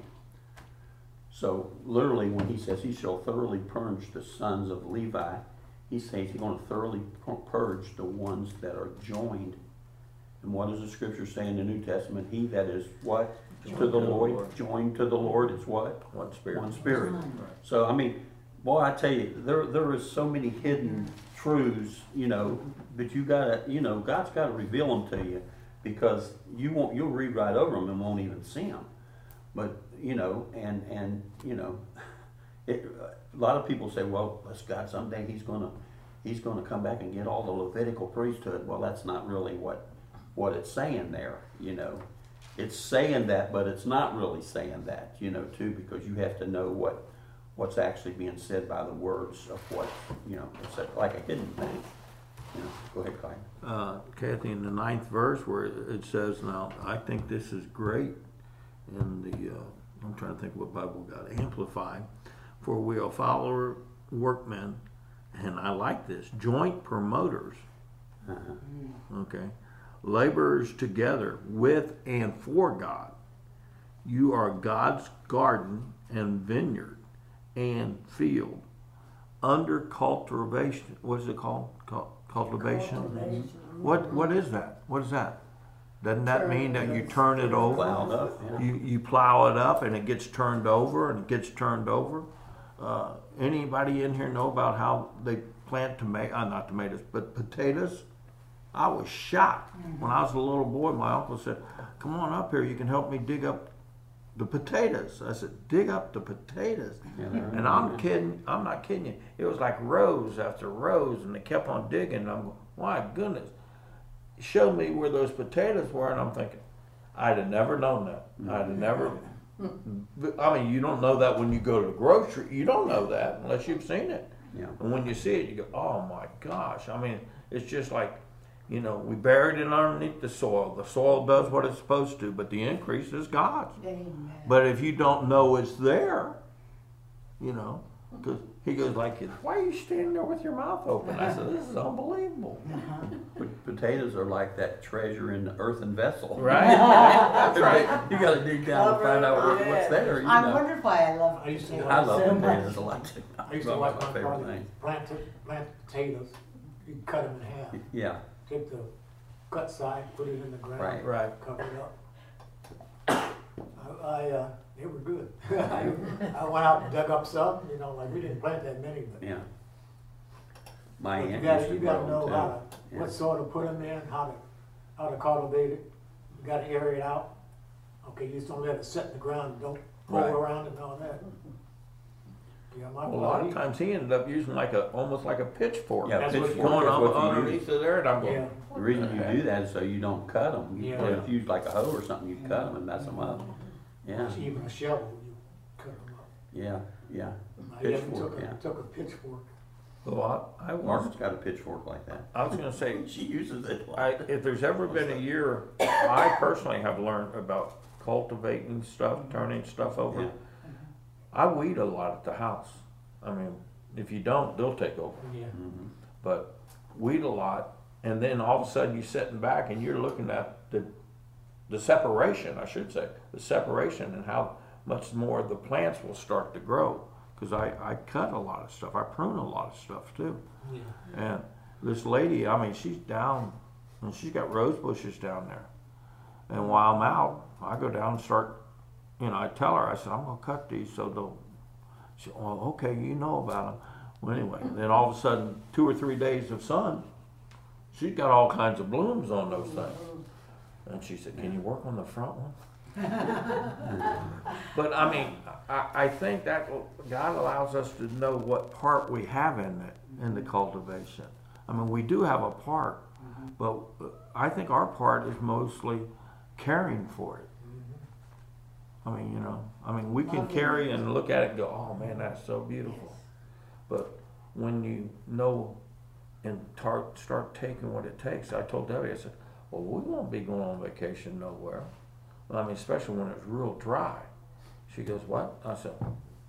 So literally when he says he shall thoroughly purge the sons of Levi, he says he's going to thoroughly purge the ones that are joined. And what does the scripture say in the New Testament? He that is what? Joined to the to the Lord, Lord. joined to the Lord is what? One spirit. One spirit. Right. So I mean, boy, I tell you, there there is so many hidden truths, you know, that you gotta, you know, God's got to reveal them to you, because you won't, you'll read right over them and won't even see them. But you know, and and you know, it, a lot of people say, well, bless God, someday He's gonna He's gonna come back and get all the Levitical priesthood. Well, that's not really what what it's saying there, you know. It's saying that, but it's not really saying that, you know, too, because you have to know what what's actually being said by the words of what, you know, it's like a hidden thing. You know, go ahead, Clyde. Uh, Kathy, in the ninth verse where it says, now, I think this is great in the, uh, I'm trying to think what Bible got, Amplified, for we are follower workmen, and I like this, joint promoters, Uh-huh. okay, laborers together with and for God. You are God's garden and vineyard and field under cultivation. What is it called? Cul- cultivation. Cultivation. What What is that? What is that? Doesn't that mean that you turn it over? Plowed up, yeah. You you plow it up and it gets turned over and it gets turned over. Uh, anybody in here know about how they plant tomato? Uh, not tomatoes, but potatoes. I was shocked when I was a little boy. My uncle said, "Come on up here. You can help me dig up the potatoes." I said, "Dig up the potatoes?" Yeah, they're in And I'm there. kidding. I'm not kidding you. It was like rows after rows, and they kept on digging. And I'm going, "My goodness!" Show me where those potatoes were, and I'm thinking, I'd have never known that. I'd have never. I mean, you don't know that when you go to the grocery. You don't know that unless you've seen it. Yeah. And when you see it, you go, "Oh my gosh!" I mean, it's just like, you know, we buried it underneath the soil. The soil does what it's supposed to, but the increase is God's. Amen. But if you don't know it's there, you know, 'cause he goes like, why are you standing there with your mouth open? I said, this is unbelievable. Uh-huh. But potatoes are like that treasure in the earthen vessel. Right? That's right. You gotta dig down to find out what, what's there, you I know. wondered why I love I used to potatoes I love so much. potatoes a lot too. I used to Those watch are my my favorite father thing. plant, it- plant potatoes, you'd cut them in half, Yeah, take the cut side, put it in the ground. Right. Right. Cover it up. I, I, uh, they were good. I, I went out and dug up some, you know, like, we didn't plant that many, but. yeah. My but you aunt gotta, used to you gotta grow know them how too. to, Yeah. what soil to put them in, how to, how to cultivate it. You gotta air it out. Okay, you just don't let it sit in the ground, don't pull Right. around and all that. Yeah, my Well, a lot father, of times he ended up using like a, almost like a pitchfork. Yeah, That's what pitchfork Going is up what you underneath use. of there, and I'm he- going, yeah, The reason you do that is so you don't cut them. You Yeah. put if you use like a hoe or something, you cut them and mess them up. Yeah, even a shovel, you cut them up. yeah, yeah. I even Pitchfork, took a, yeah. took a pitchfork. well, I, I was, Margaret's got a pitchfork like that. I was gonna say, She uses it. I, if there's ever been a year, I personally have learned about cultivating stuff, turning stuff over. Yeah. I weed a lot at the house. I mean, if you don't, they'll take over. Yeah. Mhm. But weed a lot, and then all of a sudden you're sitting back and you're looking at the, the separation, I should say, the separation and how much more the plants will start to grow. Because I, I cut a lot of stuff, I prune a lot of stuff too. Yeah. And this lady, I mean, she's down, and she's got rose bushes down there. And while I'm out, I go down and start, you know, I tell her, I said, I'm gonna cut these so they'll, she said, well, okay, you know about them. Well, anyway, then all of a sudden, two or three days of sun, she's got all kinds of blooms on those things. And she said, can you work on the front one? But I mean, I, I think that God allows us to know what part we have in it, in the cultivation. I mean, we do have a part, but I think our part is mostly caring for it. I mean, you know, I mean, we can carry and look at it and go, oh man, that's so beautiful. But when you know and tar- start taking what it takes, I told Debbie, I said, well, we won't be going on vacation nowhere. I mean, especially when it's real dry. She goes, what? I said,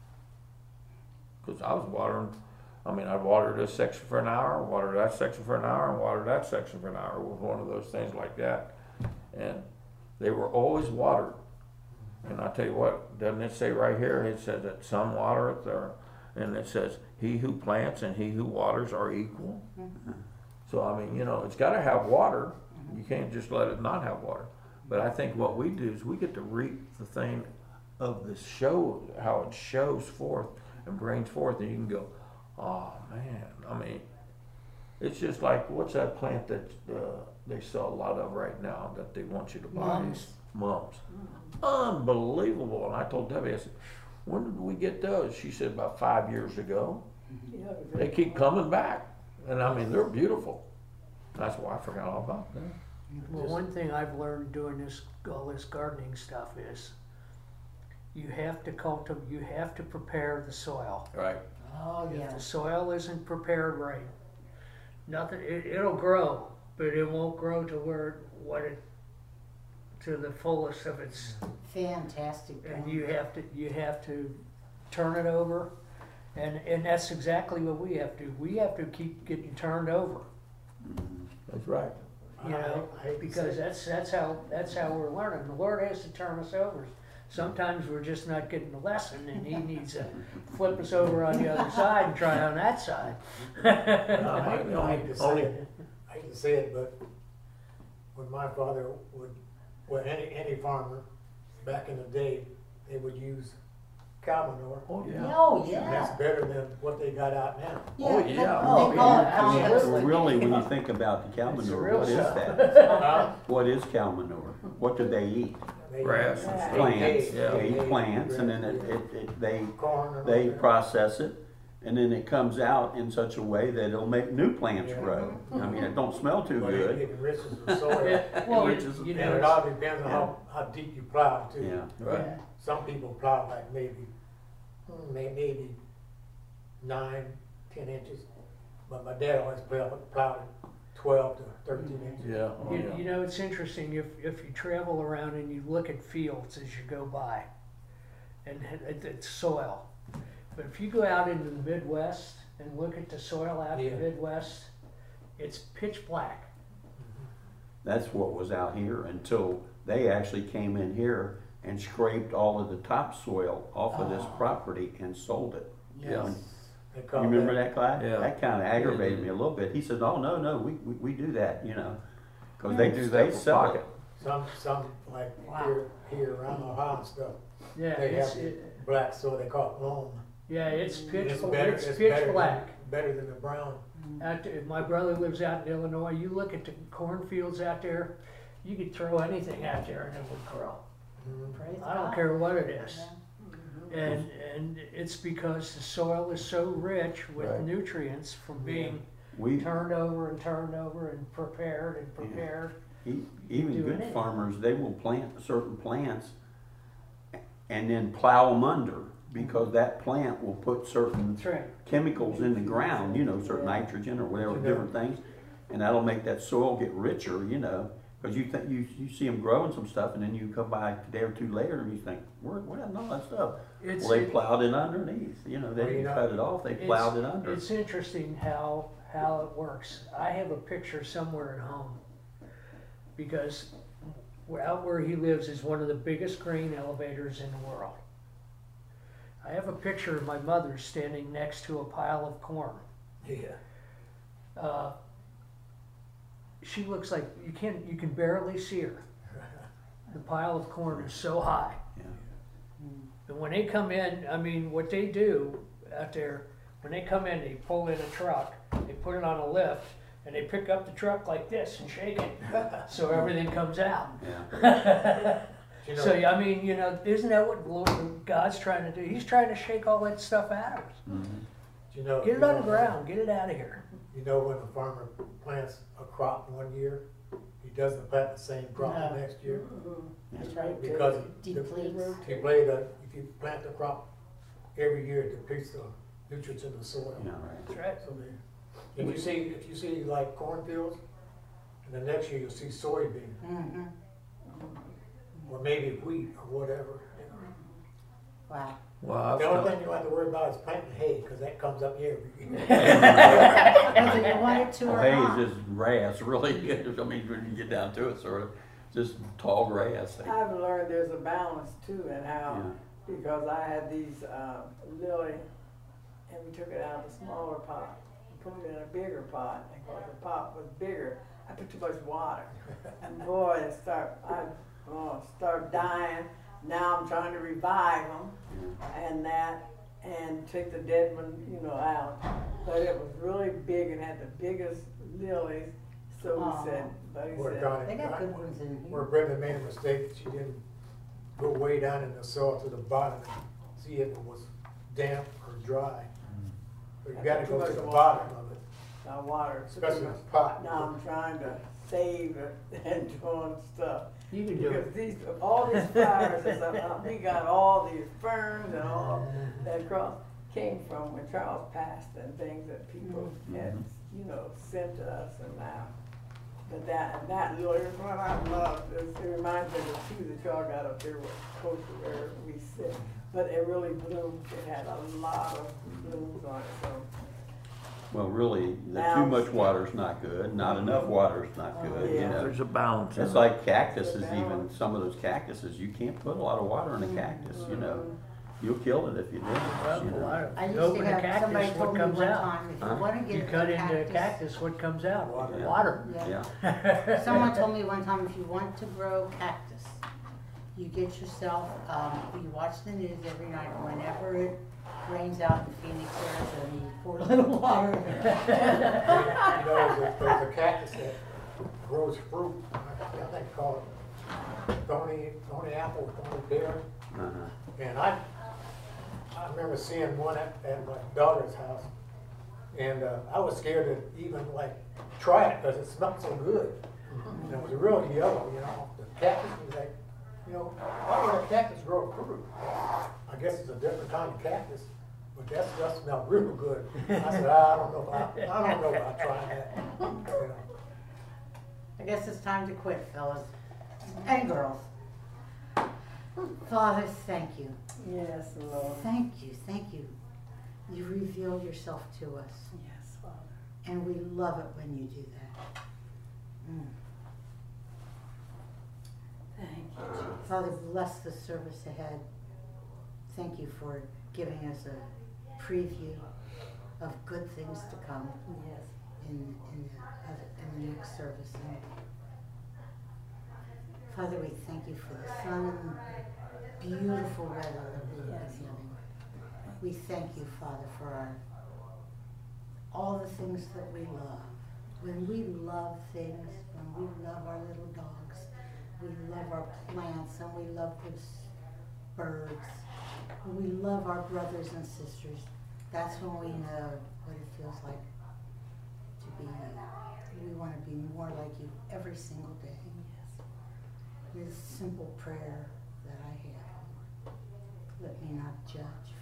because I was watering, I mean, I'd water this section for an hour, water that section for an hour, and water that section for an hour. It was one of those things like that. And they were always watered. And I tell you what, doesn't it say right here, it says that some watereth, or, and it says, he who plants and he who waters are equal. Mm-hmm. So, I mean, you know, it's got to have water. You can't just let it not have water. But I think what we do is we get to reap the thing of the show, how it shows forth and brings forth, and you can go, oh man, I mean, it's just like, what's that plant that uh, they sell a lot of right now that they want you to buy? Mums. Mums. Unbelievable. And I told Debbie, I said, when did we get those? She said, about five years ago. Yeah, They keep coming back. And I mean, they're beautiful. That's why I forgot all about them. Well, one thing I've learned doing this, all this gardening stuff is you have to cultivate, you have to prepare the soil. Right. Oh, If yeah. the soil isn't prepared right, nothing, it, it'll grow, but it won't grow to where, what it, to the fullest of its, Fantastic. and you have to, you have to turn it over. And, and that's exactly what we have to, we have to keep getting turned over. That's right. You know, I- I hate to because say it. that's, that's how, that's how we're learning. The Lord has to turn us over. Sometimes we're just not getting the lesson and he needs to flip us over on the other side and try on that side. I hate, I hate to say Only- it, I hate to say it, but when my father would, well, any, any farmer, back in the day, they would use cow manure. Oh, yeah. Oh, And yeah. that's better than what they got out now. Oh, they- yeah. They call it Yeah, compost. absolutely. Really, when you think about the cow It's the manure, real what is stuff. that? What is cow manure? What do they eat? They- Grass and they- stuff. Plants. they- Yeah. They eat they- plants, and then it, it, it, they, Corn and all they that. process it, and then it comes out in such a way that it'll make new plants Yeah. grow. I mean, it don't smell too But it, good. it enriches the soil. Well, Which you is- you And know, it it's- all depends on how, how deep you plow too. Yeah, Right. Yeah. Some people plow like maybe, hmm, may- maybe nine, ten inches, but my dad always plowed, plowed twelve to thirteen inches. Yeah. Oh, You, yeah. you know, it's interesting if, if you travel around and you look at fields as you go by, and it, it's soil. But if you go out into the Midwest and look at the soil out in Yeah. the Midwest, it's pitch black. That's what was out here until they actually came in here and scraped all of the topsoil off of this Oh. property and sold it. Yeah. They You call remember that, that, Clyde? Yeah. That kind of aggravated Yeah. me a little bit. He said, "Oh no, no, we we, we do that, you know, because they do Step they for sell pocket. it." some, some, like Wow. here, here around Ohio and stuff, Yeah, they it's, have it, black, so they call it loam. yeah, it's pitch, It's bl- better, it's it's pitch better than, black. better than the brown. Out there, my brother lives out in Illinois. You look at the cornfields out there, you could throw anything out there and it would grow. Mhm. Praise I don't God. care what it is. Yeah. And, and it's because the soil is so rich with Right. nutrients from being We turned over and turned over and prepared and prepared. e- even do good anything. farmers, they will plant certain plants and then plow them under because that plant will put certain That's right. chemicals in the ground, you know, certain nitrogen or whatever, Yeah. different things, and that'll make that soil get richer, you know. Because you think you you see them growing some stuff, and then you come by a day or two later, and you think, "Where where did all that stuff?" It's, Well, they it- plowed it underneath, you know. They Well, you didn't know, cut it off; they it's- plowed it under. It's interesting how, how it works. I have a picture somewhere at home because where- out where he lives is one of the biggest grain elevators in the world. I have a picture of my mother standing next to a pile of corn. Yeah. Uh, she looks like you can't, you can barely see her. The pile of corn is so high. Yeah. And when they come in, I mean, what they do out there, when they come in, they pull in a truck, they put it on a lift, and they pick up the truck like this and shake it, so everything comes out. Yeah. You know, So, I mean, you know, isn't that what Lord, God's trying to do? He's trying to shake all that stuff out of us. Mhm. you know, Get it you on know, the ground, get it out of here. You know, when a farmer plants a crop one year, he doesn't plant the same crop No. the next year. That's right. Because Depletes. if you play the, if you plant the crop every year, it depletes the nutrients in the soil. Yeah, right. That's right. So they, if you see, if you see like cornfields, and the next year you'll see soybean, Mm-hmm. or maybe wheat or whatever, you know. Wow. Well, I was The only gonna- thing you don't have to worry about is planting hay, cause that comes up every year. Whether you want it to Well, or hay not. is just grass, really. I mean, when you get down to it, sort of, just tall grass. They- I've learned there's a balance too in how, Yeah. because I had these, um, lily, and we took it out of the smaller pot, and put it in a bigger pot, and because the pot was bigger, I put too much water. And boy, it start, I, oh, start dying. Now I'm trying to revive them Yeah. and that, and take the dead one, you know, out. But it was really big and had the biggest lilies, so Aw. we said, Buddy Where said, Connie- They got good ones in Where here. Brenda made a mistake, she didn't go way down in the soil to the bottom and see if it was damp or dry. So you I gotta put go too to the much bottom of it, I watered. especially in a pot. Now I'm trying to save it and doing stuff. You can do Because it. these, all these flowers and stuff, uh, we got all these ferns and all that cross came from when Charles passed and things that people had, you know, sent to us and now. But that, and that lily is what I love. It's- It reminds me of the two that y'all got up there with close to where we sit. But it really bloomed. It had a lot of blooms on it, so. Well, really, the Now- too much water's not good. Not enough water's not good. You Yeah. know, There's a balance. in it's it. like cactuses. Even some of those cactuses, you can't put a lot of water in a cactus. You know, you'll kill it if you do. Well, You know. I- I used open to a have, somebody cactus, told what me comes one out? time, if you Huh? wanna You get cut a into a cactus. cactus, what comes out? Water. Water. Yeah. Yeah. Someone told me one time, if you want to grow cactus, you get yourself, um, you watch the news every night, whenever it rains out in Phoenix, Arizona, you pour a little water. You know, there's a, there's a cactus that grows fruit, I I think they call it thorny, thorny apple, thorny pear. Uh-huh. And I, I remember seeing one at, at my daughter's house, and uh, I was scared to even like try it because it smelled so good. And it was real yellow, you know. The cactus was like, you know, why would a cactus grow fruit? I guess it's a different kind of cactus, but that stuff smelled real good. I said, I don't know about, I don't know about trying that. You know. I guess it's time to quit, fellas and girls. Father, thank you. Yes, Lord. Thank you, thank you You reveal yourself to us, Yes, Father. and we love it when you do that. Mm. Thank you, Jesus. Father, bless the service ahead. Thank you for giving us a preview of good things to come Yes. in, in, the, other- in the next service. And Father, we thank you for the sun and beautiful weather that we've been Yes. having. We thank you, Father, for our, all the things that we love. When we love things, when we love our little dogs, we love our plants, and we love those birds, when we love our brothers and sisters, that's when we know what it feels like to be you. We want to be more like you every single day. Yes. This simple prayer that I have. Let me not judge,